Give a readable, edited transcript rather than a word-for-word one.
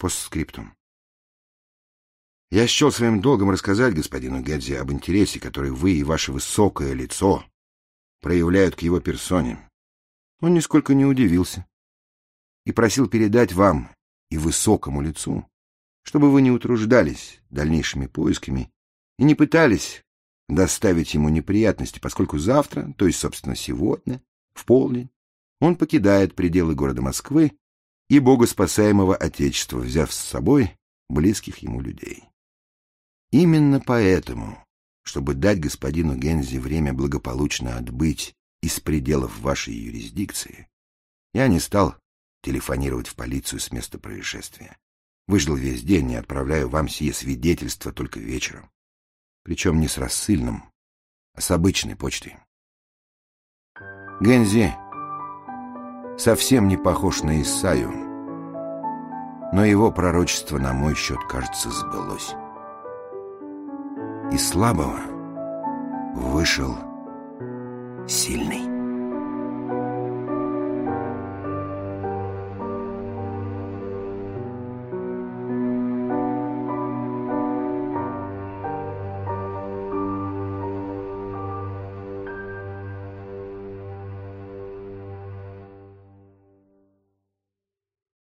Постскриптум. Я счел своим долгом рассказать господину Гэдзи об интересе, который вы и ваше высокое лицо проявляют к его персоне. Он нисколько не удивился и просил передать вам и высокому лицу, чтобы вы не утруждались дальнейшими поисками и не пытались доставить ему неприятности, поскольку завтра, то есть, собственно, сегодня, в полдень, он покидает пределы города Москвы и богоспасаемого Отечества, взяв с собой близких ему людей. Именно поэтому, чтобы дать господину Гензи время благополучно отбыть из пределов вашей юрисдикции, я не стал телефонировать в полицию с места происшествия. Выждал весь день и отправляю вам сие свидетельство только вечером. Причем не с рассыльным, а с обычной почтой. Гензи совсем не похож на Исаю, но его пророчество на мой счет, кажется, сбылось. Из слабого вышел сильный.